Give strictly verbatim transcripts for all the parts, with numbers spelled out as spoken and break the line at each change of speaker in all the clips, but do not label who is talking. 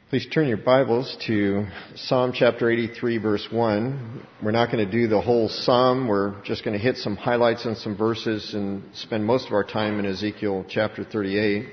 Please turn your Bibles to Psalm chapter eighty-three, verse one. We're not going to do the whole psalm. We're just going to hit some highlights on some verses and spend most of our time in Ezekiel chapter thirty-eight.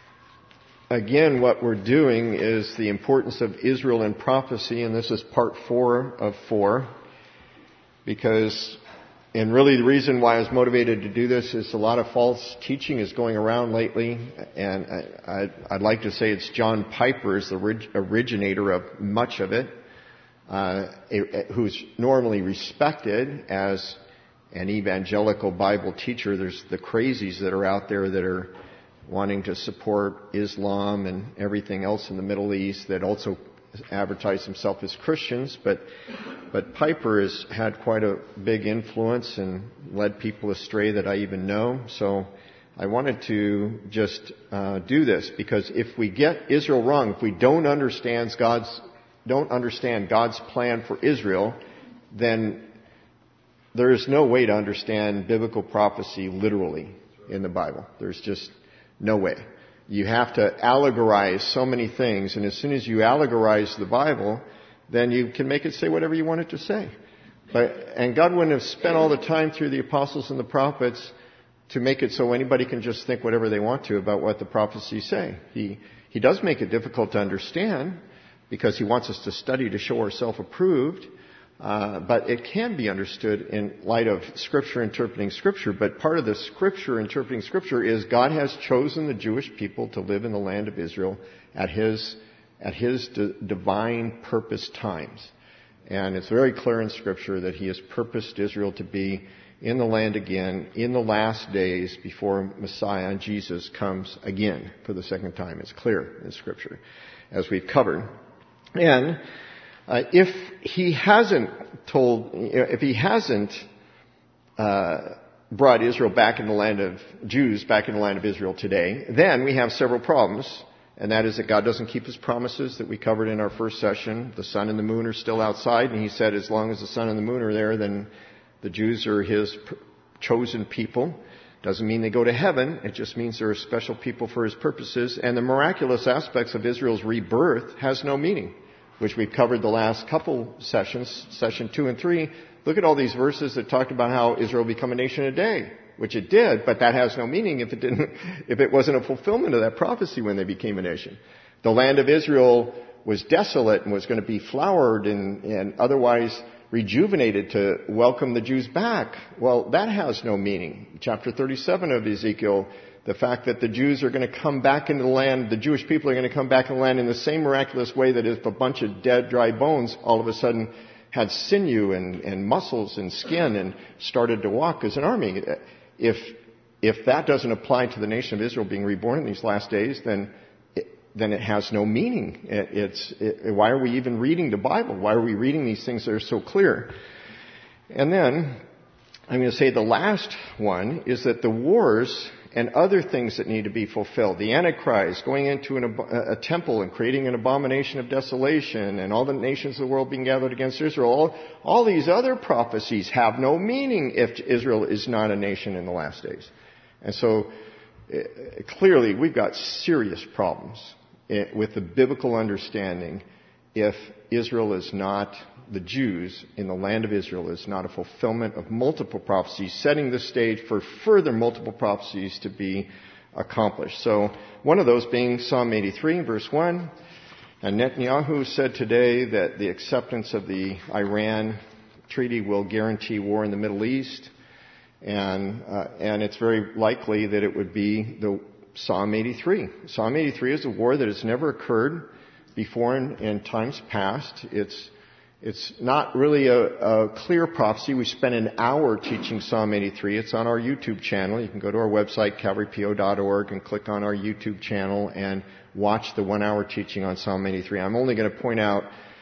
Again, what we're doing is the importance of Israel in prophecy, and this is part four of four. Because, and really the reason why I was motivated to do this is a lot of false teaching is going around lately, and I, I, I'd like to say it's John Piper is the orig- originator of much of it, uh, who's normally respected as an evangelical Bible teacher. There's the crazies that are out there that are wanting to support Islam and everything else in the Middle East that also advertise themselves as Christians, but but Piper has had quite a big influence and led people astray that I even know. So I wanted to just uh, do this because if we get Israel wrong, if we don't understand God's don't understand God's plan for Israel, then there is no way to understand biblical prophecy literally in the Bible. There's just no way. You have to allegorize so many things, and as soon as you allegorize the Bible, then you can make it say whatever you want it to say. But, and God wouldn't have spent all the time through the apostles and the prophets to make it so anybody can just think whatever they want to about what the prophecies say. He, he does make it difficult to understand because He wants us to study to show ourselves approved. Uh, but it can be understood in light of Scripture interpreting Scripture. But part of the Scripture interpreting Scripture is God has chosen the Jewish people to live in the land of Israel at His at His d- divine purpose times. And it's very clear in Scripture that He has purposed Israel to be in the land again in the last days before Messiah, Jesus, comes again for the second time. It's clear in Scripture, as we've covered. And Uh, if he hasn't told, if he hasn't uh, brought Israel back in the land of Jews, back in the land of Israel today, then we have several problems, and that is that God doesn't keep His promises that we covered in our first session. The sun and the moon are still outside, and He said as long as the sun and the moon are there, then the Jews are His chosen people. Doesn't mean they go to heaven. It just means they're a special people for His purposes. And the miraculous aspects of Israel's rebirth has no meaning, which we've covered the last couple sessions, session two and three. Look at all these verses that talked about how Israel become a nation a day, which it did, but that has no meaning if it didn't, if it wasn't a fulfillment of that prophecy when they became a nation. The land of Israel was desolate and was going to be flowered and, and otherwise rejuvenated to welcome the Jews back. Well, that has no meaning. Chapter thirty-seven of Ezekiel, the fact that the Jews are going to come back into the land, the Jewish people are going to come back in the land in the same miraculous way that if a bunch of dead, dry bones all of a sudden had sinew and, and muscles and skin and started to walk as an army. If, if that doesn't apply to the nation of Israel being reborn in these last days, then it, then it has no meaning. It, it's, it, why are we even reading the Bible? Why are we reading these things that are so clear? And then, I'm going to say the last one is that the wars and other things that need to be fulfilled. The Antichrist going into an, a, a temple and creating an abomination of desolation and all the nations of the world being gathered against Israel. All, all these other prophecies have no meaning if Israel is not a nation in the last days. And so uh, clearly we've got serious problems with the biblical understanding if Israel is not, the Jews in the land of Israel is not a fulfillment of multiple prophecies, setting the stage for further multiple prophecies to be accomplished. So one of those being Psalm eighty-three, verse one. And Netanyahu said today that the acceptance of the Iran treaty will guarantee war in the Middle East. And, uh, and it's very likely that it would be the Psalm eighty-three. Psalm eighty-three is a war that has never occurred before in, in times past. It's It's not really a, a clear prophecy. We spent an hour teaching Psalm eighty-three. It's on our YouTube channel. You can go to our website, calvary p o dot org, and click on our YouTube channel and watch the one-hour teaching on Psalm eighty-three. I'm only going to point out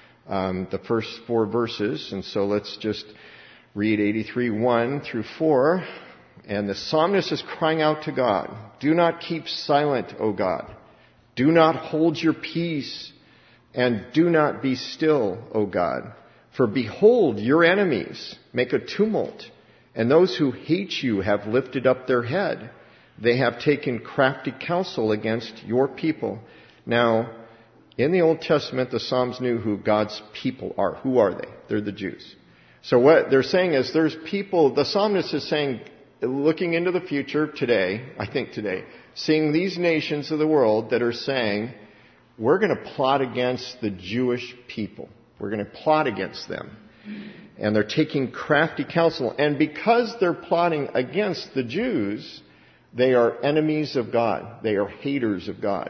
um, the first four verses, and so let's just read eighty-three, one through four. And the psalmist is crying out to God, "Do not keep silent, O God. Do not hold your peace. And do not be still, O God. For behold, your enemies make a tumult, and those who hate you have lifted up their head. They have taken crafty counsel against your people. Now, In the Old Testament, the Psalms knew who God's people are. Who are they? They're the Jews. So what they're saying is there's people, the psalmist is saying, looking into the future today, I think today, seeing these nations of the world that are saying, we're going to plot against the Jewish people. We're going to plot against them. And they're taking crafty counsel. And because they're plotting against the Jews, they are enemies of God. They are haters of God.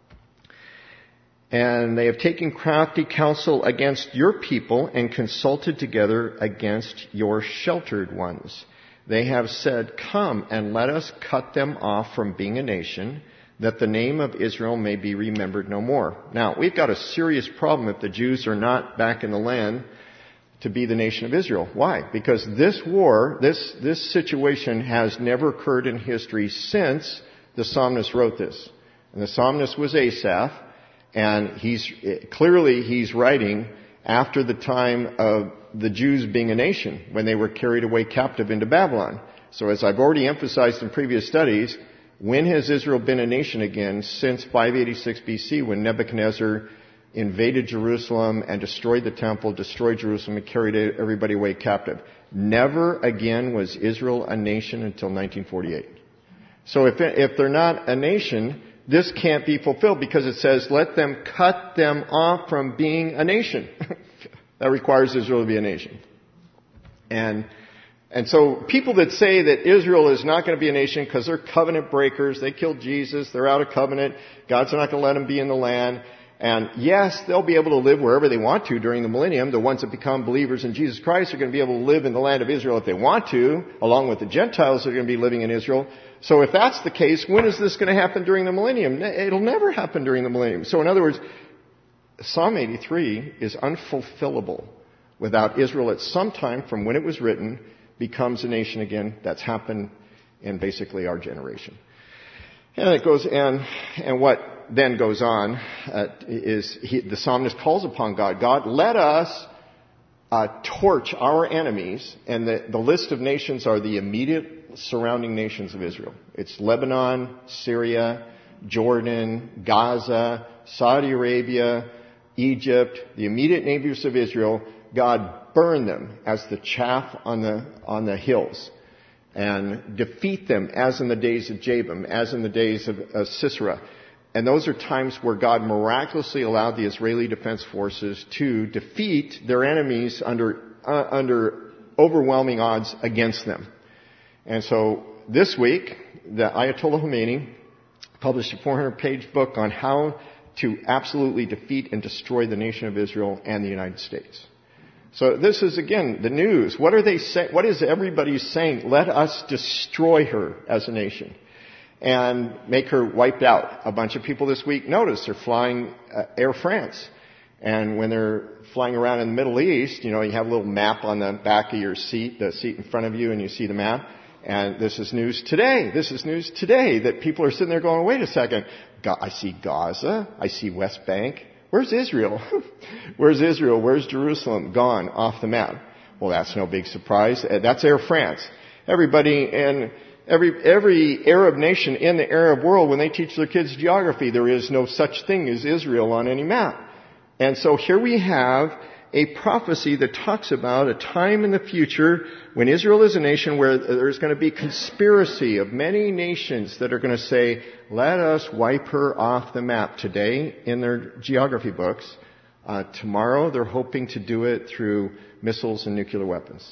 And they have taken crafty counsel against your people and consulted together against your sheltered ones. They have said, come and let us cut them off from being a nation, that the name of Israel may be remembered no more. Now, we've got a serious problem if the Jews are not back in the land to be the nation of Israel. Why? Because this war, this, this situation has never occurred in history since the psalmist wrote this. And the psalmist was Asaph. And he's, clearly he's writing after the time of the Jews being a nation, when they were carried away captive into Babylon. So as I've already emphasized in previous studies, when has Israel been a nation again since five eighty-six B C, when Nebuchadnezzar invaded Jerusalem and destroyed the temple, destroyed Jerusalem, and carried everybody away captive? Never again was Israel a nation until nineteen forty-eight. So if, if they're not a nation, this can't be fulfilled because it says, let them cut them off from being a nation. That requires Israel to be a nation. And, and so people that say that Israel is not going to be a nation because they're covenant breakers, they killed Jesus, they're out of covenant, God's not going to let them be in the land. And yes, they'll be able to live wherever they want to during the millennium. The ones that become believers in Jesus Christ are going to be able to live in the land of Israel if they want to, along with the Gentiles that are going to be living in Israel. So if that's the case, when is this going to happen during the millennium? It'll never happen during the millennium. So in other words, Psalm eighty-three is unfulfillable without Israel at some time from when it was written becomes a nation again. That's happened in basically our generation. And it goes, and, and what then goes on uh, is he, the psalmist calls upon God. God, let us uh, torch our enemies, and the, the list of nations are the immediate surrounding nations of Israel. It's Lebanon, Syria, Jordan, Gaza, Saudi Arabia, Egypt, the immediate neighbors of Israel. God, burn them as the chaff on the on the hills, and defeat them as in the days of Jabin, as in the days of uh, Sisera. And those are times where God miraculously allowed the Israeli Defense Forces to defeat their enemies under uh, under overwhelming odds against them. And so this week, the Ayatollah Khomeini published a four hundred page book on how to absolutely defeat and destroy the nation of Israel and the United States. So this is, again, the news. What are they saying? What is everybody saying? Let us destroy her as a nation and make her wiped out. A bunch of people this week noticed they're flying uh, Air France. And when they're flying around in the Middle East, you know, you have a little map on the back of your seat, the seat in front of you, and you see the map. And this is news today. This is news today that people are sitting there going, wait a second. I see Gaza. I see West Bank. Where's Israel? Where's Israel? Where's Jerusalem? Gone off the map. Well, that's no big surprise. That's Air France. Everybody and every, every Arab nation in the Arab world, when they teach their kids geography, there is no such thing as Israel on any map. And so here we have a prophecy that talks about a time in the future when Israel is a nation where there's going to be conspiracy of many nations that are going to say, let us wipe her off the map today in their geography books. Uh, tomorrow they're hoping to do it through missiles and nuclear weapons.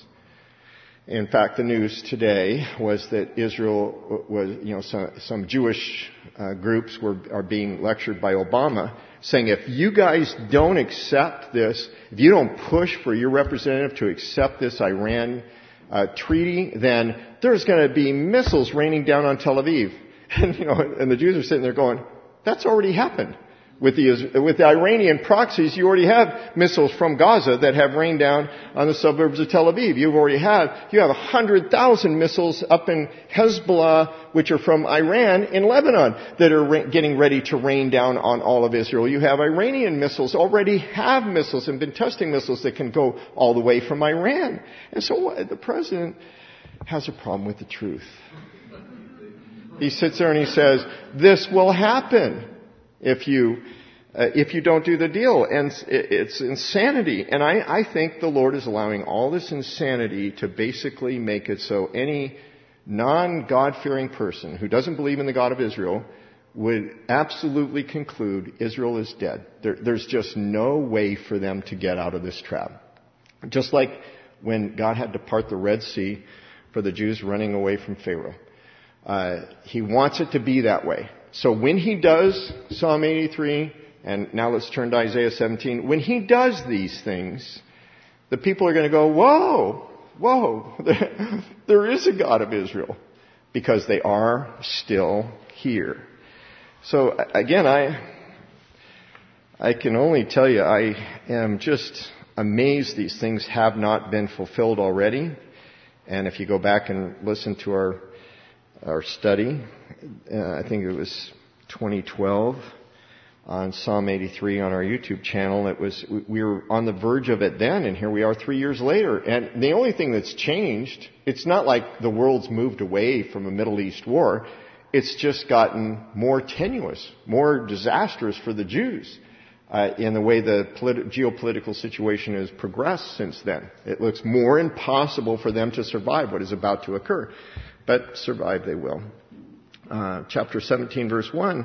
In fact, the news today was that Israel was, you know, some, some Jewish uh, groups were are being lectured by Obama, saying if you guys don't accept this, if you don't push for your representative to accept this Iran uh, treaty, then there's going to be missiles raining down on Tel Aviv. And you know, and the Jews are sitting there going, that's already happened. With the, with the Iranian proxies, you already have missiles from Gaza that have rained down on the suburbs of Tel Aviv. You've already had, you have one hundred thousand missiles up in Hezbollah, which are from Iran in Lebanon, that are ra- getting ready to rain down on all of Israel. You have Iranian missiles, already have missiles and been testing missiles that can go all the way from Iran. And so what, the president has a problem with the truth. He sits there and he says, this will happen. If you, uh, if you don't do the deal. And it's insanity. And I, I think the Lord is allowing all this insanity to basically make it so any non-God-fearing person who doesn't believe in the God of Israel would absolutely conclude Israel is dead. There, there's just no way for them to get out of this trap. Just like when God had to part the Red Sea for the Jews running away from Pharaoh. Uh, he wants it to be that way. So when he does Psalm eighty-three, and now let's turn to Isaiah seventeen, when he does these things, the people are going to go, whoa, whoa, there is a God of Israel, because they are still here. So again, I, I can only tell you, I am just amazed these things have not been fulfilled already. And if you go back and listen to our our study, uh, I think it was twenty twelve on Psalm eighty-three on our YouTube channel. It was we were on the verge of it then, and here we are three years later. And the only thing that's changed, it's not like the world's moved away from a Middle East war. It's just gotten more tenuous, more disastrous for the Jews. Uh, in the way the politi- geopolitical situation has progressed since then. It looks more impossible for them to survive what is about to occur. But survive they will. Uh, chapter seventeen, verse one,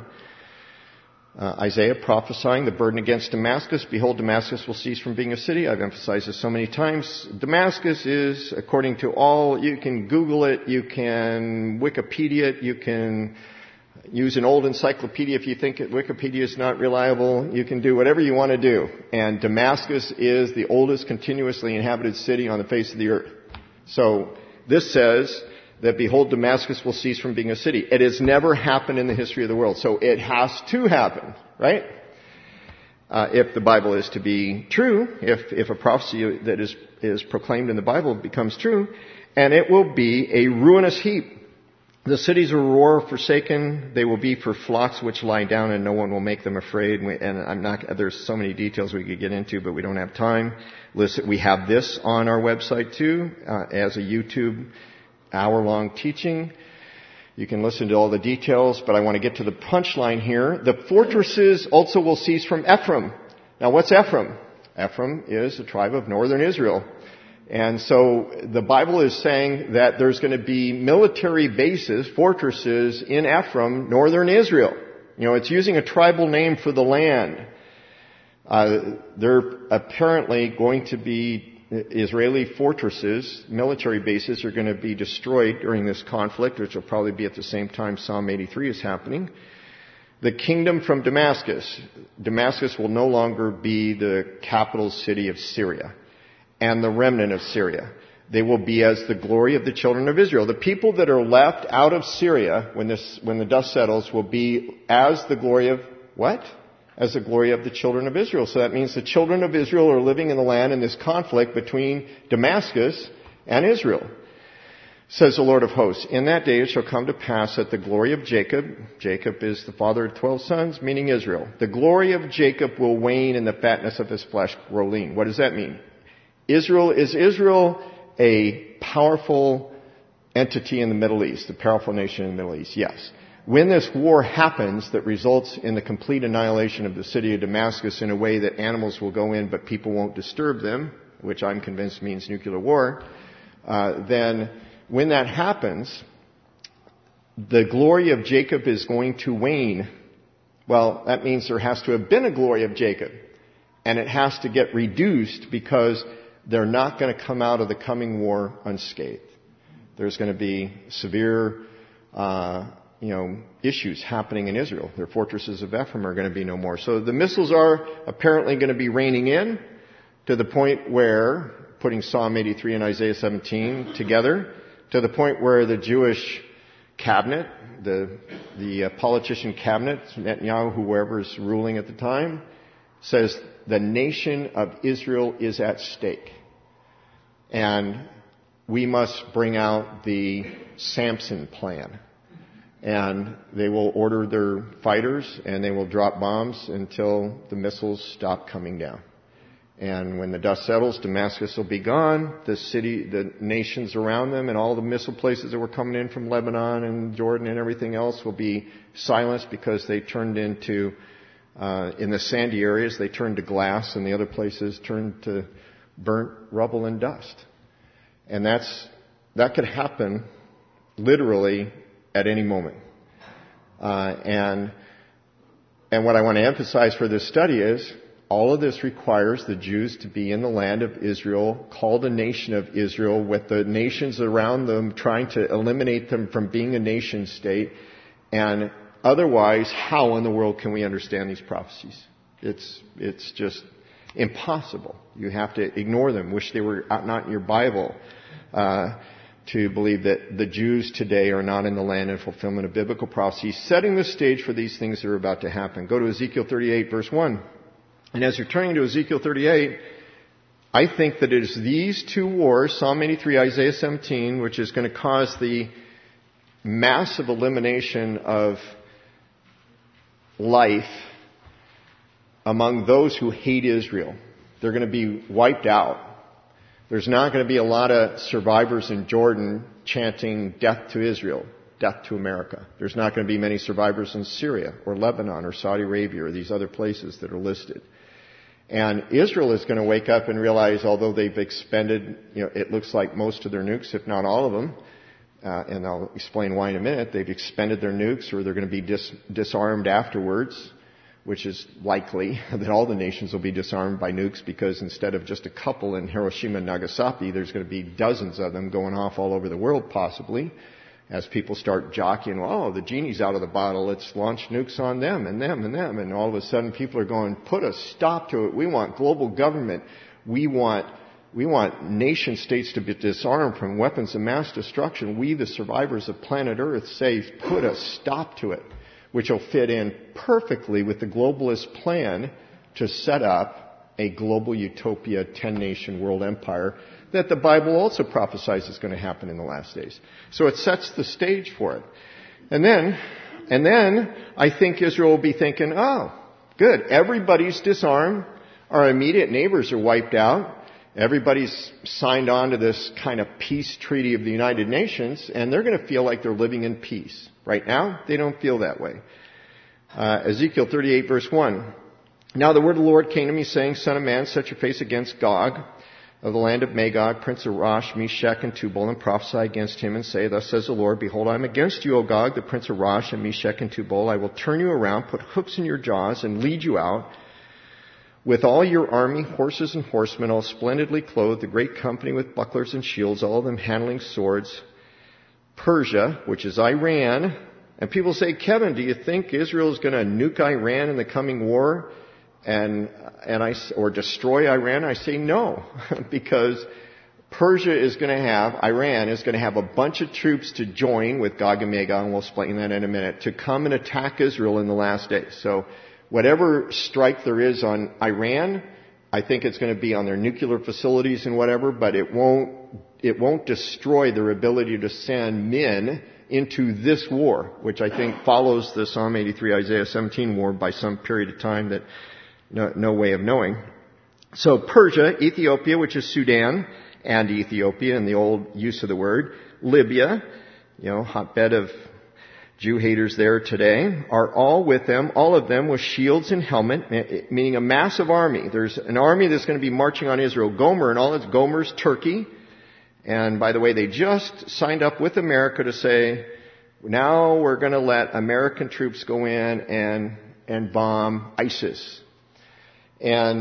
uh, Isaiah prophesying the burden against Damascus. Behold, Damascus will cease from being a city. I've emphasized this so many times. Damascus is, according to all, you can Google it, you can Wikipedia it, you can use an old encyclopedia if you think Wikipedia is not reliable. You can do whatever you want to do. And Damascus is the oldest continuously inhabited city on the face of the earth. So this says that, behold, Damascus will cease from being a city. It has never happened in the history of the world. So it has to happen, right? Uh, if the Bible is to be true, if, if a prophecy that is, is proclaimed in the Bible becomes true, and it will be a ruinous heap. The cities will roar, forsaken. They will be for flocks which lie down, and no one will make them afraid. And I'm not, there's so many details we could get into, but we don't have time. Listen, we have this on our website too, uh, as a YouTube hour-long teaching. You can listen to all the details, but I want to get to the punchline here. The fortresses also will cease from Ephraim. Now, what's Ephraim? Ephraim is a tribe of northern Israel. And so the Bible is saying that there's going to be military bases, fortresses in Ephraim, northern Israel. You know, it's using a tribal name for the land. Uh, they're apparently going to be Israeli fortresses, military bases are going to be destroyed during this conflict, which will probably be at the same time Psalm eighty-three is happening. The kingdom from Damascus. Damascus will no longer be the capital city of Syria and the remnant of Syria. They will be as the glory of the children of Israel. The people that are left out of Syria when this, when the dust settles will be as the glory of what? As the glory of the children of Israel. So that means the children of Israel are living in the land in this conflict between Damascus and Israel. Says the Lord of hosts, in that day it shall come to pass that the glory of Jacob, Jacob is the father of twelve sons, meaning Israel, the glory of Jacob will wane and the fatness of his flesh grow lean. What does that mean? Israel, is Israel a powerful entity in the Middle East, a powerful nation in the Middle East? Yes. When this war happens that results in the complete annihilation of the city of Damascus in a way that animals will go in but people won't disturb them, which I'm convinced means nuclear war, uh, then when that happens, the glory of Jacob is going to wane. Well, that means there has to have been a glory of Jacob. And it has to get reduced because they're not going to come out of the coming war unscathed. There's going to be severe, uh, you know, issues happening in Israel. Their fortresses of Ephraim are going to be no more. So the missiles are apparently going to be raining in to the point where, putting Psalm eighty-three and Isaiah seventeen together, to the point where the Jewish cabinet, the the uh, politician cabinet, Netanyahu, whoever's ruling at the time, says the nation of Israel is at stake. And we must bring out the Samson plan. And they will order their fighters and they will drop bombs until the missiles stop coming down. And when the dust settles, Damascus will be gone. The city, the nations around them and all the missile places that were coming in from Lebanon and Jordan and everything else will be silenced because they turned into Uh, in the sandy areas, they turned to glass, and the other places turned to burnt rubble and dust. And that's that could happen literally at any moment. Uh, and and what I want to emphasize for this study is all of this requires the Jews to be in the land of Israel, called a nation of Israel, with the nations around them trying to eliminate them from being a nation state. And otherwise, how in the world can we understand these prophecies? It's it's just impossible. You have to ignore them. Wish they were not in your Bible uh, to believe that the Jews today are not in the land in fulfillment of biblical prophecy, setting the stage for these things that are about to happen. Go to Ezekiel thirty-eight, verse one. And as you're turning to Ezekiel thirty-eight, I think that it is these two wars, Psalm eighty-three, Isaiah seventeen, which is going to cause the massive elimination of life among those who hate Israel. They're going to be wiped out. There's not going to be a lot of survivors in Jordan chanting death to Israel, death to America. There's not going to be many survivors in Syria or Lebanon or Saudi Arabia or these other places that are listed. And Israel is going to wake up and realize, although they've expended, you know, it looks like most of their nukes, if not all of them, Uh, and I'll explain why in a minute. They've expended their nukes, or they're going to be dis- disarmed afterwards, which is likely that all the nations will be disarmed by nukes, because instead of just a couple in Hiroshima and Nagasaki, there's going to be dozens of them going off all over the world, possibly, as people start jockeying, oh, the genie's out of the bottle, let's launch nukes on them and them and them. And all of a sudden people are going, put a stop to it. We want global government. We want We want nation states to be disarmed from weapons of mass destruction. We, the survivors of planet Earth, say, put a stop to it, which will fit in perfectly with the globalist plan to set up a global utopia, ten-nation world empire that the Bible also prophesies is going to happen in the last days. So it sets the stage for it. And then, and then I think Israel will be thinking, oh, good, everybody's disarmed. Our immediate neighbors are wiped out. Everybody's signed on to this kind of peace treaty of the United Nations, and they're going to feel like they're living in peace. Right now, they don't feel that way. Uh, Ezekiel thirty-eight, verse one. Now the word of the Lord came to me, saying, Son of man, set your face against Gog, of the land of Magog, prince of Rosh, Meshech, and Tubal, and prophesy against him, and say, Thus says the Lord, Behold, I am against you, O Gog, the prince of Rosh, and Meshech, and Tubal. I will turn you around, put hooks in your jaws, and lead you out, with all your army, horses and horsemen, all splendidly clothed, the great company with bucklers and shields, all of them handling swords. Persia, which is Iran. And people say, Kevin, do you think Israel is going to nuke Iran in the coming war and and I or destroy Iran? I say no, because Persia is going to have, Iran is going to have a bunch of troops to join with Gog and Magog, and we'll explain that in a minute, to come and attack Israel in the last days. So whatever strike there is on Iran, I think it's going to be on their nuclear facilities and whatever, but it won't, it won't destroy their ability to send men into this war, which I think follows the Psalm eighty-three, Isaiah seventeen war by some period of time that no, no way of knowing. So Persia, Ethiopia, which is Sudan, and Ethiopia in the old use of the word, Libya, you know, hotbed of Jew haters there today, are all with them, all of them with shields and helmet, meaning a massive army. There's an army that's going to be marching on Israel. Gomer and all its Gomer's Turkey. And by the way, they just signed up with America to say, now we're going to let American troops go in and, and bomb ISIS. And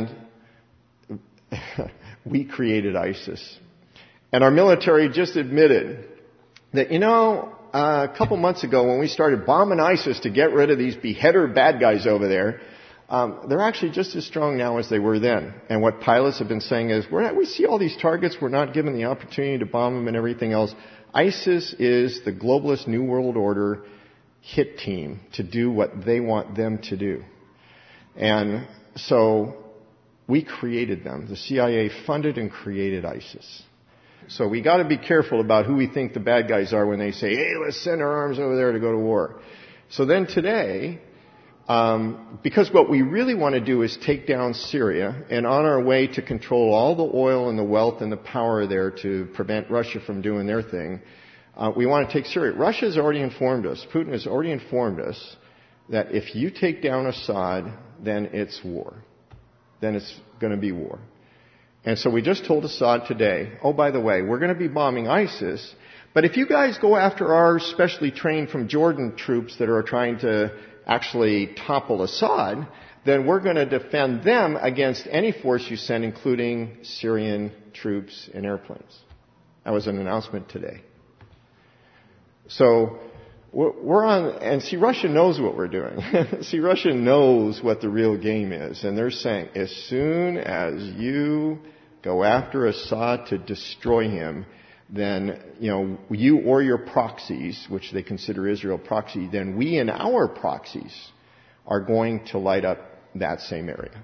we created ISIS. And our military just admitted that, you know, Uh, a couple months ago when we started bombing ISIS to get rid of these beheader bad guys over there, um, they're actually just as strong now as they were then. And what pilots have been saying is, we're not, we see all these targets, we're not given the opportunity to bomb them and everything else. ISIS is the globalist New World Order hit team to do what they want them to do. And so we created them. The C I A funded and created ISIS. So we got to be careful about who we think the bad guys are when they say, hey, let's send our arms over there to go to war. So then today, um, because what we really want to do is take down Syria, and on our way to control all the oil and the wealth and the power there to prevent Russia from doing their thing, uh, we want to take Syria. Russia has already informed us, Putin has already informed us, that if you take down Assad, then it's war. Then it's going to be war. And so we just told Assad today, oh, by the way, we're going to be bombing ISIS, but if you guys go after our specially trained from Jordan troops that are trying to actually topple Assad, then we're going to defend them against any force you send, including Syrian troops and airplanes. That was an announcement today. So we're on, and see, Russia knows what we're doing. See, Russia knows what the real game is, and they're saying, as soon as you go after Assad to destroy him, then, you know, you or your proxies, which they consider Israel proxy, then we and our proxies are going to light up that same area.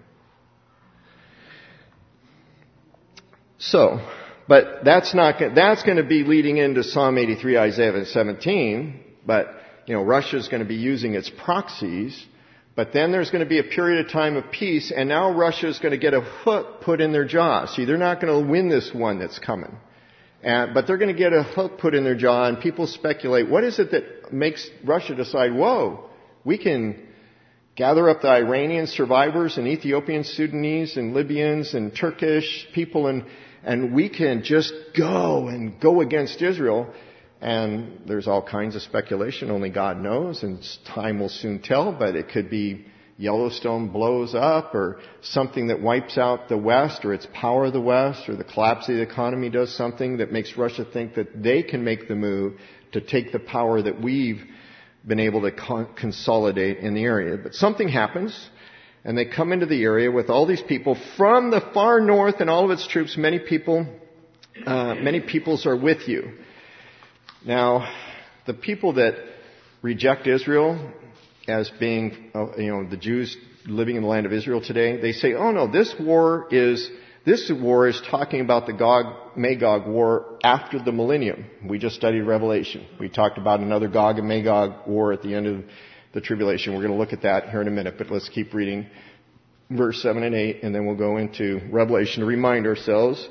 So, but that's not, that's going to be leading into Psalm eighty-three, Isaiah seventeen, but, you know, Russia's going to be using its proxies, but then there's going to be a period of time of peace, and now Russia's going to get a hook put in their jaw. See, they're not going to win this one that's coming. And, but they're going to get a hook put in their jaw, and people speculate, what is it that makes Russia decide, whoa, we can gather up the Iranian survivors and Ethiopian, Sudanese, and Libyans and Turkish people, and, and we can just go and go against Israel. And there's all kinds of speculation, only God knows, and time will soon tell, but it could be Yellowstone blows up, or something that wipes out the West, or its power of the West, or the collapse of the economy does something that makes Russia think that they can make the move to take the power that we've been able to con- consolidate in the area. But something happens, and they come into the area with all these people from the far north and all of its troops. Many people, uh, many peoples are with you. Now, the people that reject Israel as being, uh, you know, the Jews living in the land of Israel today, they say, oh no, this war is, this war is talking about the Gog, Magog war after the millennium. We just studied Revelation. We talked about another Gog and Magog war at the end of the tribulation. We're going to look at that here in a minute, but let's keep reading verse seven and eight, and then we'll go into Revelation to remind ourselves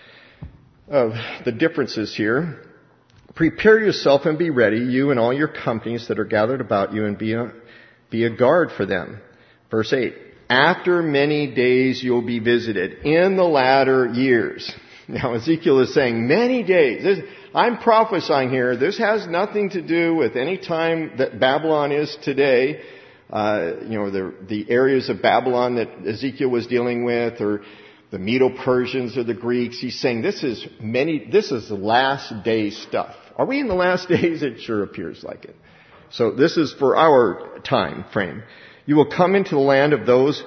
of the differences here. Prepare yourself and be ready, you and all your companies that are gathered about you, and be a, be a guard for them. Verse eight. After many days you'll be visited in the latter years. Now Ezekiel is saying many days. This, I'm prophesying here. This has nothing to do with any time that Babylon is today. Uh, you know, the, the areas of Babylon that Ezekiel was dealing with, or the Medo-Persians or the Greeks. He's saying this is many, this is the last day stuff. Are we in the last days? It sure appears like it. So this is for our time frame. You will come into the land of those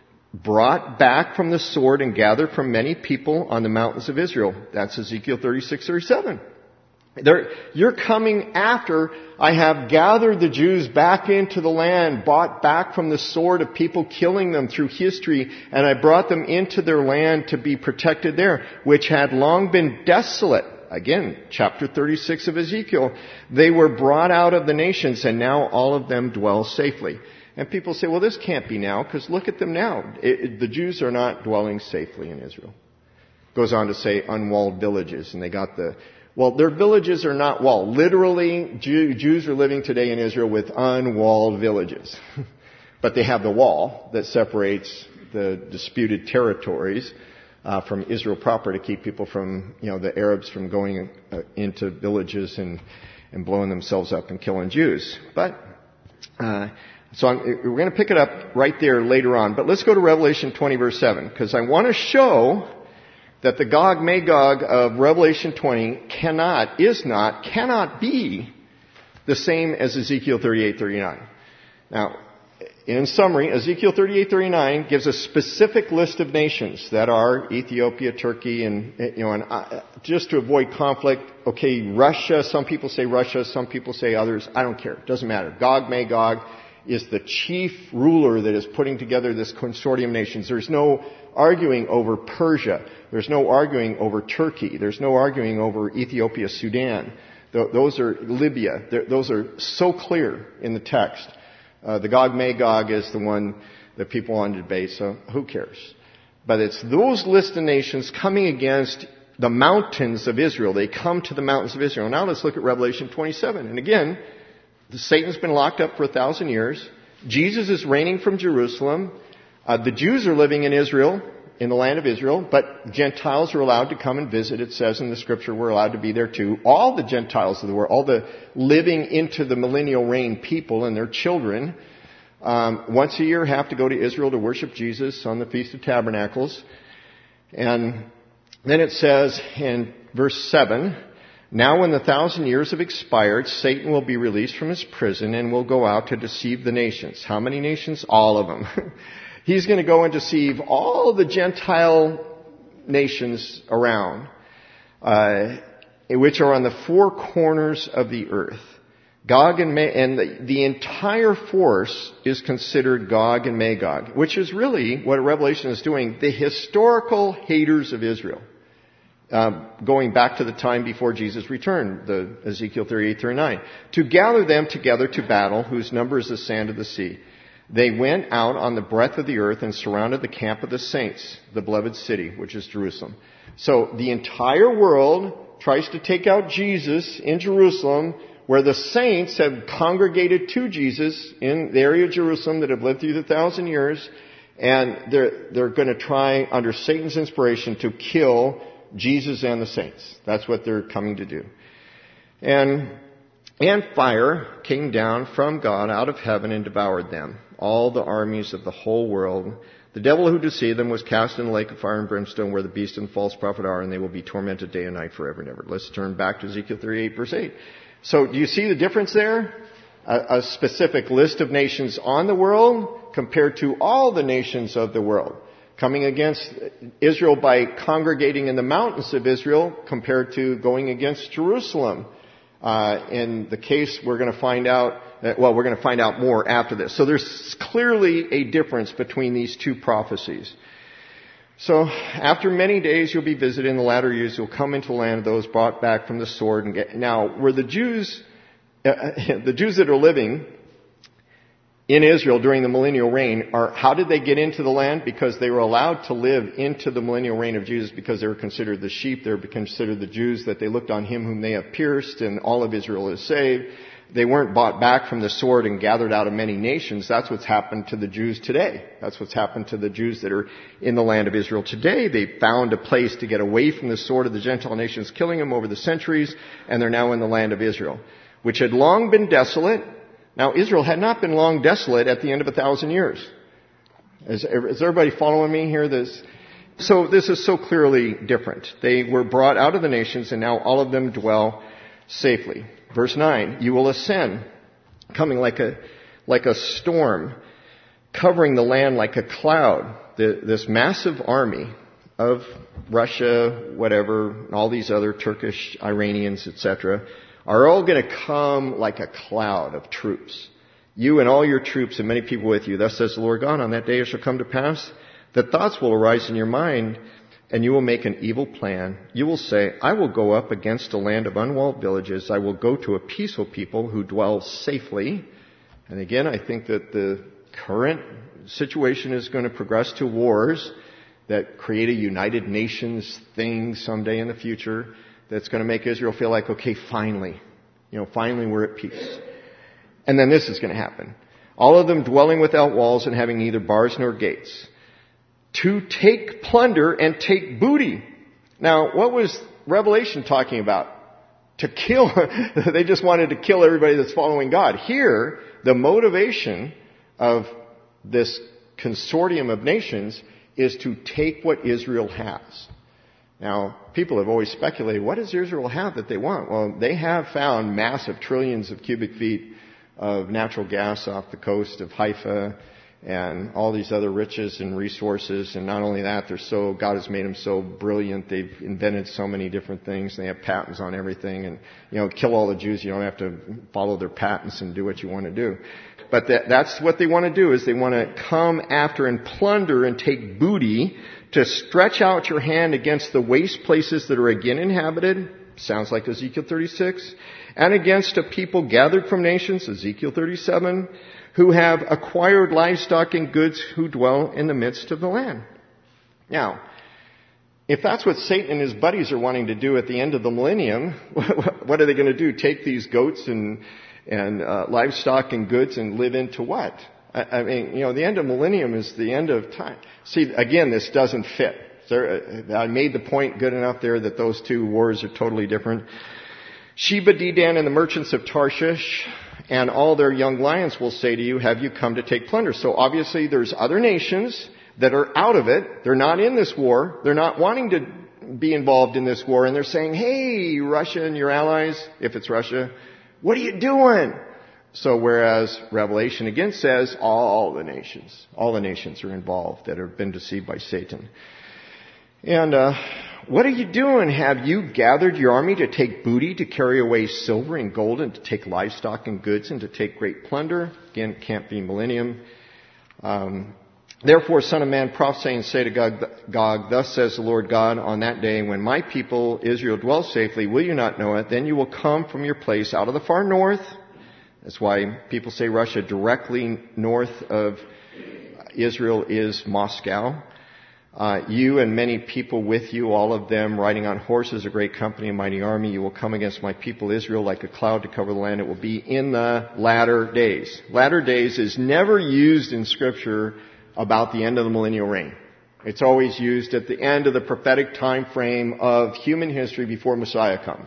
brought back from the sword and gathered from many people on the mountains of Israel. That's Ezekiel thirty-six, thirty-seven. There, you're coming after I have gathered the Jews back into the land, bought back from the sword of people killing them through history, and I brought them into their land to be protected there, which had long been desolate. Again, chapter thirty-six of Ezekiel. They were brought out of the nations, and now all of them dwell safely. And people say, well, this can't be now, because look at them now. It, it, the Jews are not dwelling safely in Israel. Goes on to say unwalled villages, and they got the... Well, their villages are not walled. Literally, Jew, Jews are living today in Israel with unwalled villages. But they have the wall that separates the disputed territories uh, from Israel proper to keep people from, you know, the Arabs from going uh, into villages and, and blowing themselves up and killing Jews. But... Uh, So I'm, we're going to pick it up right there later on. But let's go to Revelation twenty, verse seven, because I want to show that the Gog Magog of Revelation twenty cannot, is not, cannot be the same as Ezekiel thirty-eight, thirty-nine. Now, in summary, Ezekiel thirty-eight, thirty-nine gives a specific list of nations that are Ethiopia, Turkey, and, you know, and uh, just to avoid conflict, okay, Russia, some people say Russia, some people say others, I don't care, it doesn't matter. Gog Magog is the chief ruler that is putting together this consortium of nations. There's no arguing over Persia. There's no arguing over Turkey. There's no arguing over Ethiopia, Sudan. Those are Libya. Those are so clear in the text. Uh, the Gog Magog is the one that people want to debate, so who cares? But it's those list of nations coming against the mountains of Israel. They come to the mountains of Israel. Now let's look at Revelation twenty-seven. And again, Satan's been locked up for a thousand years. Jesus is reigning from Jerusalem. Uh, the Jews are living in Israel, in the land of Israel, but Gentiles are allowed to come and visit. It says in the scripture we're allowed to be there too. All the Gentiles of the world, all the living into the millennial reign people and their children, um, once a year have to go to Israel to worship Jesus on the Feast of Tabernacles. And then it says in verse seven, now when the thousand years have expired, Satan will be released from his prison and will go out to deceive the nations. How many nations? All of them. He's going to go and deceive all the Gentile nations around, uh, which are on the four corners of the earth. Gog and Magog, and the, the entire force is considered Gog and Magog, which is really what Revelation is doing. The historical haters of Israel, um, going back to the time before Jesus returned, the Ezekiel thirty-eight, thirty-nine, to gather them together to battle, whose number is the sand of the sea. They went out on the breadth of the earth and surrounded the camp of the saints, the beloved city, which is Jerusalem. So the entire world tries to take out Jesus in Jerusalem, where the saints have congregated to Jesus in the area of Jerusalem that have lived through the thousand years, and they're, they're going to try, under Satan's inspiration, to kill Jesus and the saints. That's what they're coming to do. And, and fire came down from God out of heaven and devoured them, all the armies of the whole world. The devil who deceived them was cast in the lake of fire and brimstone, where the beast and the false prophet are, and they will be tormented day and night forever and ever. Let's turn back to Ezekiel thirty-eight, verse eight. So do you see the difference there? A, a specific list of nations on the world compared to all the nations of the world. Coming against Israel by congregating in the mountains of Israel compared to going against Jerusalem. Uh, in the case, we're going to find out, that, well, we're going to find out more after this. So there's clearly a difference between these two prophecies. So after many days you'll be visited, in the latter years you'll come into the land of those brought back from the sword. And get, now, were the Jews, uh, the Jews that are living in Israel during the millennial reign, are how did they get into the land? Because they were allowed to live into the millennial reign of Jesus because they were considered the sheep. They were considered the Jews, that they looked on him whom they have pierced, and all of Israel is saved. They weren't bought back from the sword and gathered out of many nations. That's what's happened to the Jews today. That's what's happened to the Jews that are in the land of Israel today. They found a place to get away from the sword of the Gentile nations, killing them over the centuries, and they're now in the land of Israel, which had long been desolate. Now, Israel had not been long desolate at the end of a thousand years. Is, is everybody following me here? This, so this is so clearly different. They were brought out of the nations, and now all of them dwell safely. Verse nine, you will ascend, coming like a, like a storm, covering the land like a cloud. The, this massive army of Russia, whatever, and all these other Turkish, Iranians, et cetera, are all going to come like a cloud of troops. You and all your troops and many people with you. Thus says the Lord God, on that day it shall come to pass that thoughts will arise in your mind, and you will make an evil plan. You will say, I will go up against a land of unwalled villages. I will go to a peaceful people who dwell safely. And again, I think that the current situation is going to progress to wars that create a United Nations thing someday in the future that's going to make Israel feel like, okay, finally, you know, finally we're at peace. And then this is going to happen. All of them dwelling without walls and having neither bars nor gates, to take plunder and take booty. Now, what was Revelation talking about? To kill. They just wanted to kill everybody that's following God. Here, the motivation of this consortium of nations is to take what Israel has. Now, people have always speculated, what does Israel have that they want? Well, they have found massive trillions of cubic feet of natural gas off the coast of Haifa and all these other riches and resources. And not only that, they're so, God has made them so brilliant. They've invented so many different things. They have patents on everything. And, you know, kill all the Jews. You don't have to follow their patents and do what you want to do. But that, that's what they want to do, is they want to come after and plunder and take booty, to stretch out your hand against the waste places that are again inhabited. Sounds like Ezekiel thirty-six. And against a people gathered from nations, Ezekiel thirty-seven, who have acquired livestock and goods, who dwell in the midst of the land. Now, if that's what Satan and his buddies are wanting to do at the end of the millennium, what are they going to do? Take these goats and, and uh, livestock and goods and live into what? I, I mean, you know, the end of millennium is the end of time. See, again, this doesn't fit. There, I made the point good enough there that those two wars are totally different. Sheba, Dedan, and the merchants of Tarshish and all their young lions will say to you, have you come to take plunder? So obviously there's other nations that are out of it. They're not in this war. They're not wanting to be involved in this war. And they're saying, hey, Russia and your allies, if it's Russia, what are you doing? So whereas Revelation again says all the nations, all the nations are involved that have been deceived by Satan. And uh what are you doing? Have you gathered your army to take booty, to carry away silver and gold, and to take livestock and goods, and to take great plunder? Again, it can't be millennium. Um, Therefore, Son of Man, prophesy and say to Gog, Gog, thus says the Lord God, on that day when my people Israel dwells safely, will you not know it? Then you will come from your place out of the far north. That's why people say Russia directly north of Israel is Moscow. Uh, you and many people with you, all of them riding on horses, a great company, a mighty army. You will come against my people Israel like a cloud to cover the land. It will be in the latter days. Latter days is never used in Scripture about the end of the millennial reign. It's always used at the end of the prophetic time frame of human history before Messiah comes.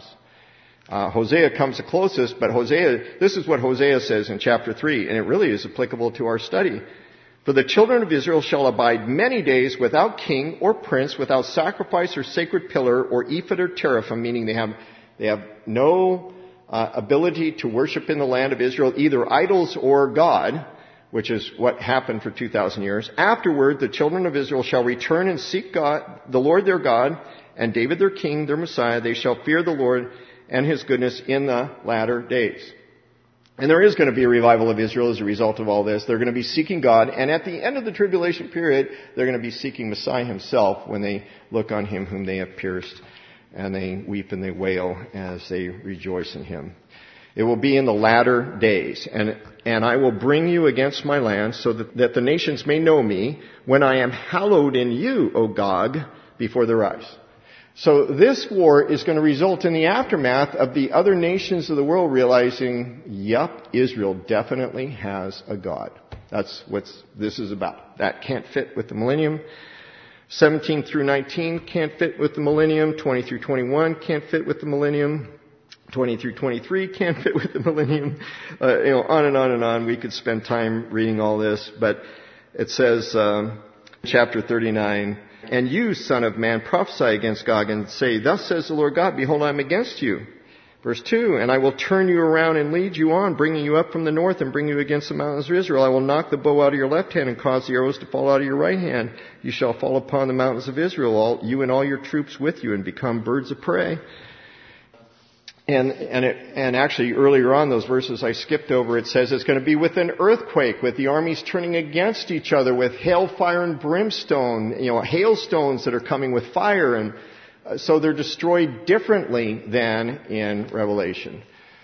Uh, Hosea comes the closest, but Hosea, this is what Hosea says in chapter three, and it really is applicable to our study. For the children of Israel shall abide many days without king or prince, without sacrifice or sacred pillar or ephod or teraphim, meaning they have, they have no uh, ability to worship in the land of Israel, either idols or God, which is what happened for two thousand years. Afterward, the children of Israel shall return and seek God, the Lord their God, and David their king, their Messiah. They shall fear the Lord and his goodness in the latter days. And there is going to be a revival of Israel as a result of all this. They're going to be seeking God. And at the end of the tribulation period, they're going to be seeking Messiah himself when they look on him whom they have pierced. And they weep and they wail as they rejoice in him. It will be in the latter days. And, and I will bring you against my land so that, that the nations may know me when I am hallowed in you, O Gog, before their eyes. So this war is going to result in the aftermath of the other nations of the world realizing, yep, Israel definitely has a God. That's what this is about. That can't fit with the millennium. seventeen through nineteen can't fit with the millennium. twenty through twenty-one can't fit with the millennium. twenty through twenty-three can't fit with the millennium. Uh, you know, on and on and on. We could spend time reading all this, but it says, um, chapter thirty-nine, and you, son of man, prophesy against Gog and say, thus says the Lord God, behold, I am against you. Verse two, and I will turn you around and lead you on, bringing you up from the north and bring you against the mountains of Israel. I will knock the bow out of your left hand and cause the arrows to fall out of your right hand. You shall fall upon the mountains of Israel, all, you and all your troops with you, and become birds of prey. And, and, it, and actually earlier on, those verses I skipped over, it says it's going to be with an earthquake, with the armies turning against each other, with hail, fire, and brimstone, you know, hailstones that are coming with fire. And uh, so they're destroyed differently than in Revelation.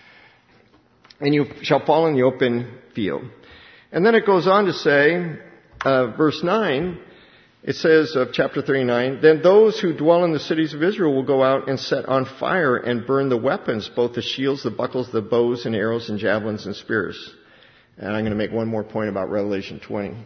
And you shall fall in the open field. And then it goes on to say, uh, verse nine, it says of chapter thirty-nine, then those who dwell in the cities of Israel will go out and set on fire and burn the weapons, both the shields, the buckles, the bows and arrows and javelins and spears. And I'm going to make one more point about Revelation twenty.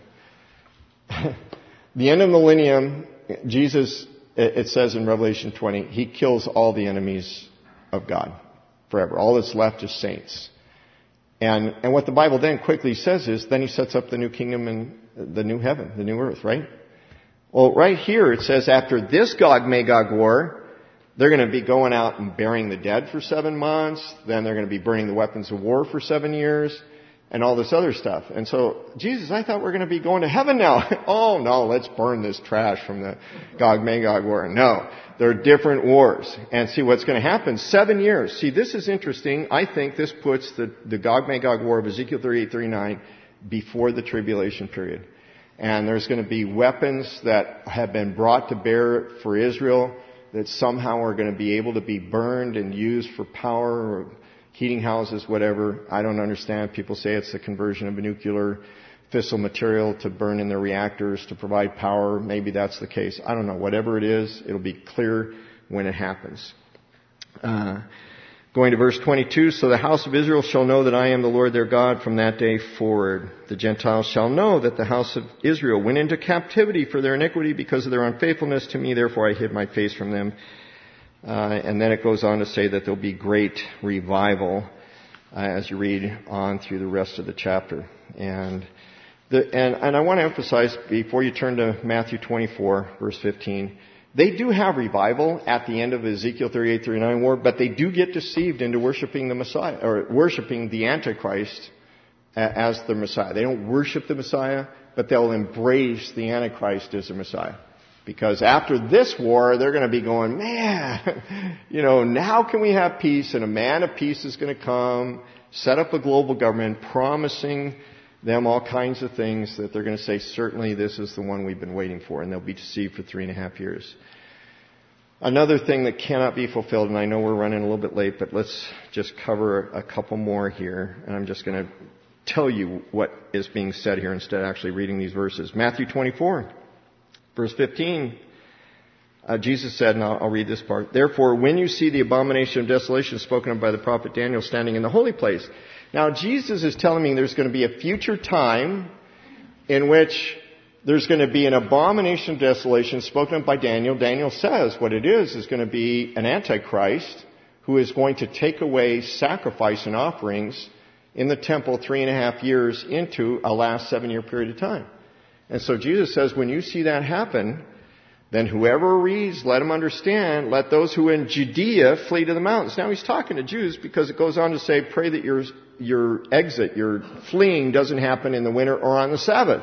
The end of the millennium, Jesus, it says in Revelation twenty, he kills all the enemies of God forever. All that's left is saints. And, and what the Bible then quickly says is, then he sets up the new kingdom and the new heaven, the new earth, right? Well, right here it says after this Gog-Magog war, they're going to be going out and burying the dead for seven months. Then they're going to be burning the weapons of war for seven years and all this other stuff. And so, Jesus, I thought we we're going to be going to heaven now. Oh, no, let's burn this trash from the Gog-Magog war. No, they're different wars. And see what's going to happen. Seven years. See, this is interesting. I think this puts the, the Gog-Magog war of Ezekiel thirty-eight, thirty-nine before the tribulation period. And there's going to be weapons that have been brought to bear for Israel that somehow are going to be able to be burned and used for power or heating houses, whatever. I don't understand. People say it's the conversion of a nuclear fissile material to burn in their reactors to provide power. Maybe that's the case. I don't know. Whatever it is, it'll be clear when it happens. Uh, Going to verse twenty-two, so the house of Israel shall know that I am the Lord their God from that day forward. The Gentiles shall know that the house of Israel went into captivity for their iniquity because of their unfaithfulness to me. Therefore I hid my face from them. Uh, and then it goes on to say that there'll be great revival uh, as you read on through the rest of the chapter. And the, and, and I want to emphasize before you turn to Matthew twenty-four, verse fifteen, they do have revival at the end of Ezekiel thirty-eight thirty-nine war, but they do get deceived into worshiping the Messiah, or worshiping the Antichrist as the Messiah. They don't worship the Messiah, but they'll embrace the Antichrist as the Messiah. Because after this war, they're going to be going, man, you know, now can we have peace? And a man of peace is going to come, set up a global government, promising them all kinds of things that they're going to say, certainly this is the one we've been waiting for. And they'll be deceived for three and a half years. Another thing that cannot be fulfilled, and I know we're running a little bit late, but let's just cover a couple more here. And I'm just going to tell you what is being said here instead of actually reading these verses. Matthew twenty-four, verse fifteen. Uh, Jesus said, and I'll, I'll read this part, therefore, when you see the abomination of desolation spoken of by the prophet Daniel standing in the holy place. Now, Jesus is telling me there's going to be a future time in which there's going to be an abomination of desolation spoken of by Daniel. Daniel says what it is is going to be an Antichrist who is going to take away sacrifice and offerings in the temple three and a half years into a last seven-year period of time. And so Jesus says, when you see that happen, then whoever reads, let him understand, let those who in Judea flee to the mountains. Now he's talking to Jews because it goes on to say, pray that your, your exit, your fleeing doesn't happen in the winter or on the Sabbath.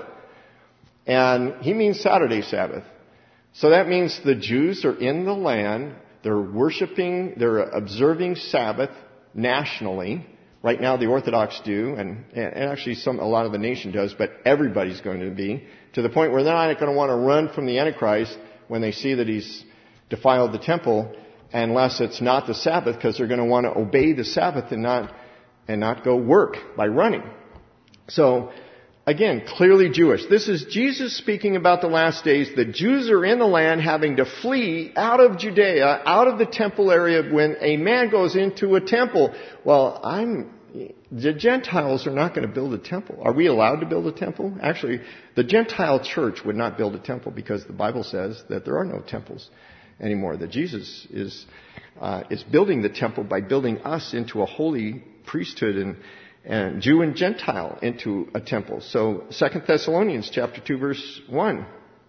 And he means Saturday Sabbath. So that means the Jews are in the land, they're worshiping, they're observing Sabbath nationally. Right now the Orthodox do, and, and actually some, a lot of the nation does, but everybody's going to be, to the point where they're not going to want to run from the Antichrist when they see that he's defiled the temple, unless it's not the Sabbath, because they're going to want to obey the Sabbath and not, and not go work by running. So, again, clearly Jewish. This is Jesus speaking about the last days. The Jews are in the land having to flee out of Judea, out of the temple area when a man goes into a temple. Well, I'm, the Gentiles are not going to build a temple. Are we allowed to build a temple? Actually, the Gentile church would not build a temple because the Bible says that there are no temples anymore. That Jesus is, uh, is building the temple by building us into a holy priesthood and And Jew and Gentile into a temple. So Second Thessalonians chapter two verse one.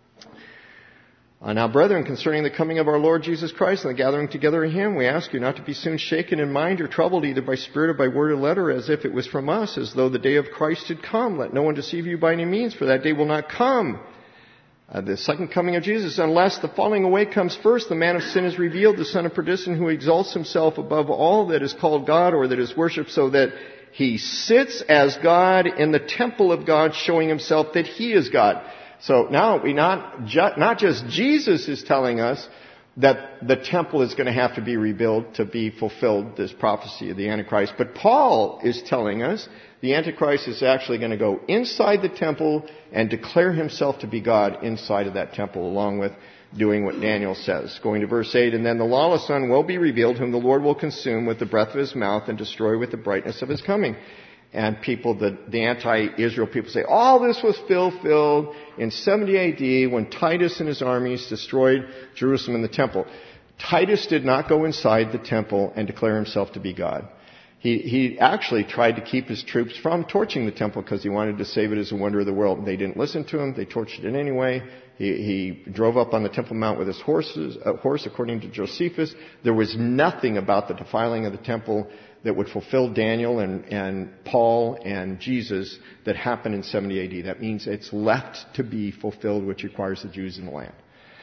Uh, now, brethren, concerning the coming of our Lord Jesus Christ and the gathering together of Him, we ask you not to be soon shaken in mind or troubled either by spirit or by word or letter, as if it was from us, as though the day of Christ had come. Let no one deceive you by any means, for that day will not come. Uh, the second coming of Jesus, unless the falling away comes first, the man of sin is revealed, the son of perdition, who exalts himself above all that is called God or that is worshipped, so that he sits as God in the temple of God, showing himself that he is God. So now we not ju- not just Jesus is telling us that the temple is going to have to be rebuilt to be fulfilled, this prophecy of the Antichrist, but Paul is telling us the Antichrist is actually going to go inside the temple and declare himself to be God inside of that temple, along with doing what Daniel says. Going to verse eight, and then the lawless one will be revealed, whom the Lord will consume with the breath of his mouth and destroy with the brightness of his coming. And people, the, the anti-Israel people say, all this was fulfilled in seventy A D when Titus and his armies destroyed Jerusalem and the temple. Titus did not go inside the temple and declare himself to be God. He, he actually tried to keep his troops from torching the temple because he wanted to save it as a wonder of the world. They didn't listen to him. They torched it anyway. He, he drove up on the Temple Mount with his horses, uh, horse, according to Josephus. There was nothing about the defiling of the temple that would fulfill Daniel and, and Paul and Jesus that happened in seventy A D. That means it's left to be fulfilled, which requires the Jews in the land.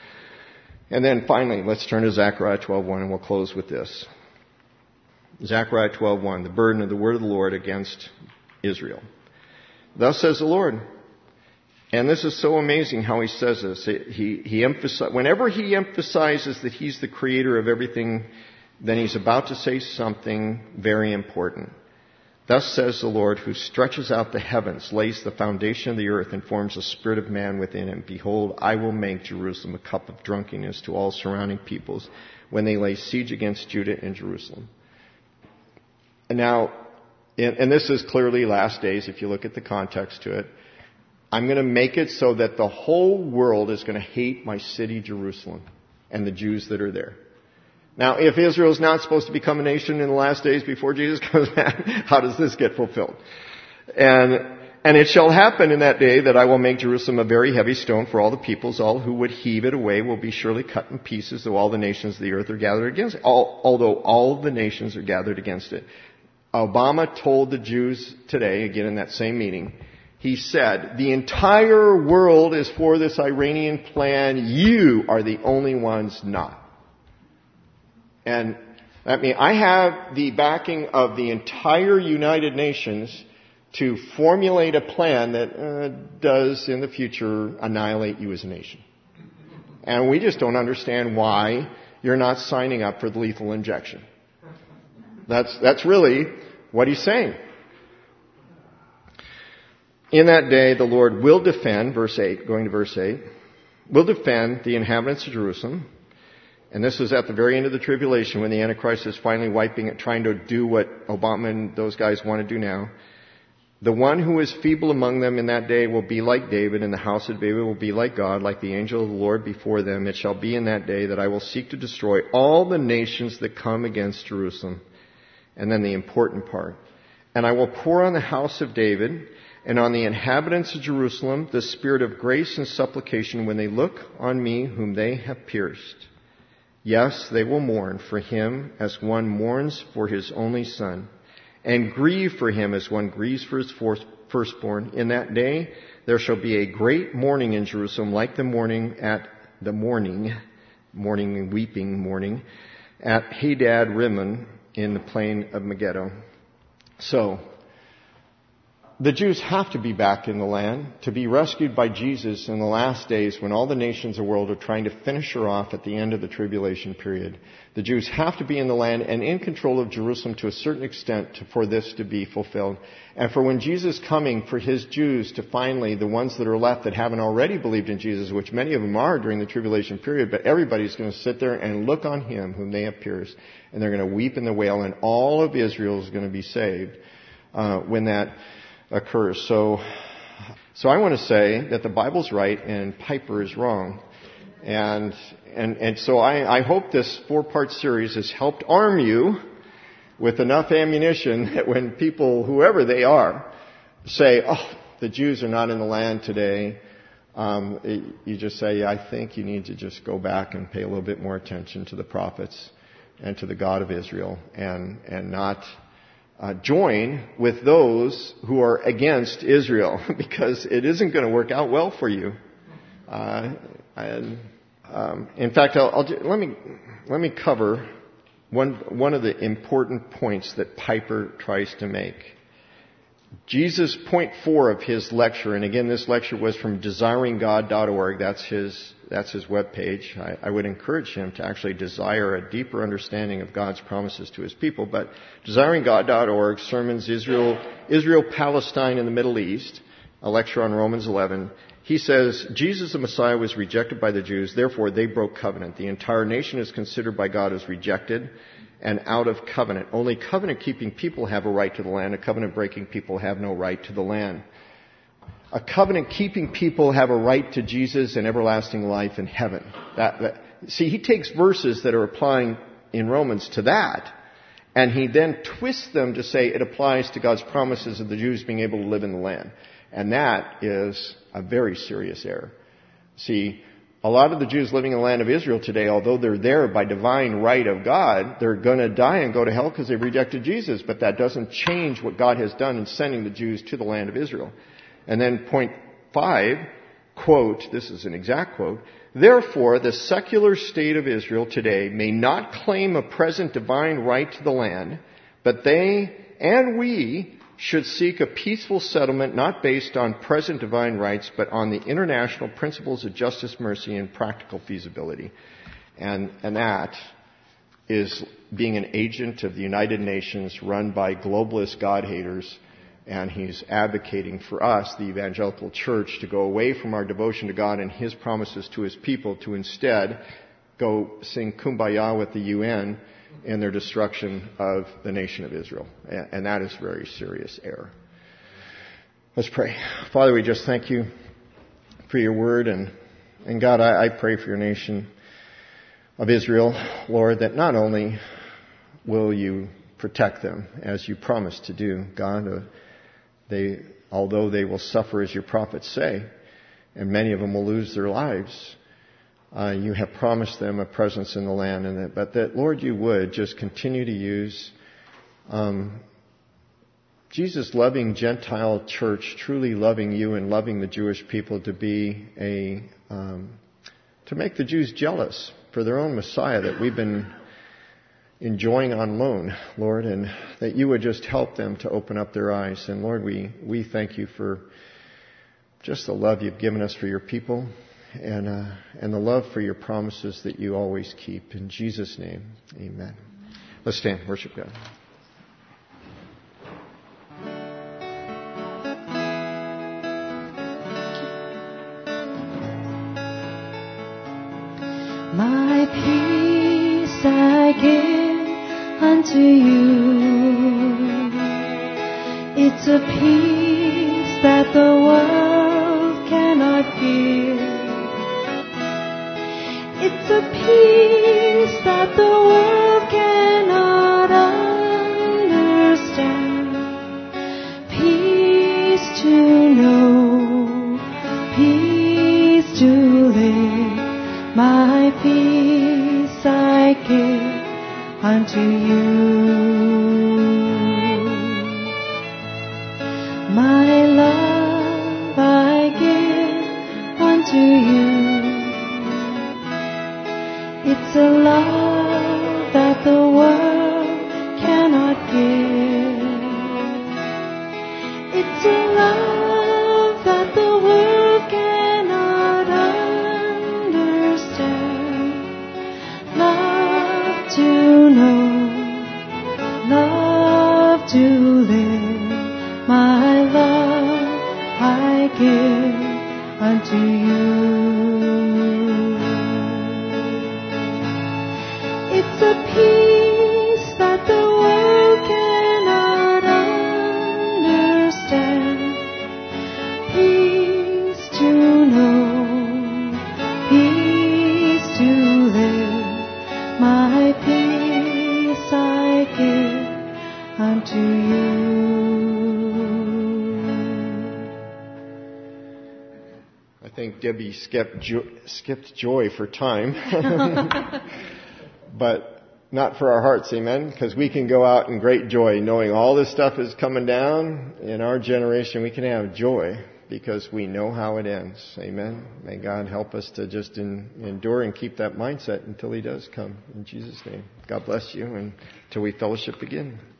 And then finally, let's turn to Zechariah twelve one, and we'll close with this. Zechariah twelve one, the burden of the word of the Lord against Israel. Thus says the Lord. And this is so amazing how he says this. He, he emphasize, whenever he emphasizes that he's the creator of everything, then he's about to say something very important. Thus says the Lord, who stretches out the heavens, lays the foundation of the earth, and forms the spirit of man within him. Behold, I will make Jerusalem a cup of drunkenness to all surrounding peoples when they lay siege against Judah and Jerusalem. Now, and, and this is clearly last days if you look at the context to it. I'm going to make it so that the whole world is going to hate my city, Jerusalem, and the Jews that are there. Now, if Israel is not supposed to become a nation in the last days before Jesus comes back, how does this get fulfilled? And And it shall happen in that day that I will make Jerusalem a very heavy stone for all the peoples. All who would heave it away will be surely cut in pieces, though all the nations of the earth are gathered against it. All, although all the nations are gathered against it. Obama told the Jews today, again in that same meeting, he said, the entire world is for this Iranian plan. You are the only ones not. And I mean, I have the backing of the entire United Nations to formulate a plan that uh, does in the future annihilate you as a nation. And we just don't understand why you're not signing up for the lethal injection. That's, that's really what he's saying. In that day, the Lord will defend, verse eight, going to verse eight, will defend the inhabitants of Jerusalem. And this is at the very end of the tribulation when the Antichrist is finally wiping it, trying to do what Obama and those guys want to do now. The one who is feeble among them in that day will be like David, and the house of David will be like God, like the angel of the Lord before them. It shall be in that day that I will seek to destroy all the nations that come against Jerusalem. And then the important part. And I will pour on the house of David and on the inhabitants of Jerusalem the spirit of grace and supplication when they look on me whom they have pierced. Yes, they will mourn for him as one mourns for his only son, and grieve for him as one grieves for his firstborn. In that day there shall be a great mourning in Jerusalem, like the mourning at the morning, mourning and weeping mourning, at Hadad Rimmon in the plain of Megiddo. So, the Jews have to be back in the land to be rescued by Jesus in the last days when all the nations of the world are trying to finish her off at the end of the tribulation period. The Jews have to be in the land and in control of Jerusalem to a certain extent to, for this to be fulfilled. And for when Jesus is coming for his Jews to finally, the ones that are left that haven't already believed in Jesus, which many of them are during the tribulation period, but everybody's going to sit there and look on him whom they have pierced, and they're going to weep and wail, and all of Israel is going to be saved uh, when that occurs. So, so I want to say that the Bible's right and Piper is wrong. And, and, and so I, I hope this four-part series has helped arm you with enough ammunition that when people, whoever they are, say, oh, the Jews are not in the land today, um, it, you just say, I think you need to just go back and pay a little bit more attention to the prophets and to the God of Israel and, and not Uh, join with those who are against Israel, because it isn't going to work out well for you. Uh, and, um, in fact, I'll, I'll, let me let me cover one one of the important points that Piper tries to make. Jesus, point four of his lecture, and again, this lecture was from desiring god dot org. That's his that's his webpage. I, I would encourage him to actually desire a deeper understanding of God's promises to his people. But desiring god dot org, sermons Israel, Israel, Palestine, and the Middle East, a lecture on Romans eleven. He says, Jesus the Messiah was rejected by the Jews, therefore they broke covenant. The entire nation is considered by God as rejected and out of covenant. Only covenant-keeping people have a right to the land. A covenant-breaking people have no right to the land. A covenant-keeping people have a right to Jesus and everlasting life in heaven. That, that, see, he takes verses that are applying in Romans to that, and he then twists them to say it applies to God's promises of the Jews being able to live in the land. And that is a very serious error. See, a lot of the Jews living in the land of Israel today, although they're there by divine right of God, they're going to die and go to hell because they've rejected Jesus. But that doesn't change what God has done in sending the Jews to the land of Israel. And then point five, quote, this is an exact quote, therefore the secular state of Israel today may not claim a present divine right to the land, but they and we should seek a peaceful settlement not based on present divine rights, but on the international principles of justice, mercy, and practical feasibility. And, and that is being an agent of the United Nations run by globalist God-haters. And he's advocating for us, the evangelical church, to go away from our devotion to God and his promises to his people to instead go sing Kumbaya with the U N in their destruction of the nation of Israel. And that is very serious error. Let's pray. Father, we just thank you for your word. And, and God, I, I pray for your nation of Israel, Lord, that not only will you protect them as you promised to do, God, uh, they, although they will suffer as your prophets say, and many of them will lose their lives, uh, you have promised them a presence in the land, and that, but that, Lord, you would just continue to use um, Jesus' loving Gentile church, truly loving you and loving the Jewish people, to be a um, to make the Jews jealous for their own Messiah that we've been enjoying on loan, Lord, and that you would just help them to open up their eyes. And Lord, we, we thank you for just the love you've given us for your people, and uh, and the love for your promises that you always keep. In Jesus' name, amen. Let's stand, worship God.
My peace I give unto you. It's a peace that the world cannot give. It's a peace that the world cannot understand. Peace to know, peace to live. My peace I give unto you. My love I give unto you. It's a love that the world cannot give. It's a love that the world cannot understand. Love to know, love to live. My love I give unto you. It's a peace that the world cannot understand. Peace to know, peace to live. My peace I give unto you.
I think Debbie skipped, jo- skipped joy for time. But not for our hearts, amen? Because we can go out in great joy knowing all this stuff is coming down. In our generation, we can have joy because we know how it ends, amen? May God help us to just in, endure and keep that mindset until He does come. In Jesus' name, God bless you, and until we fellowship again.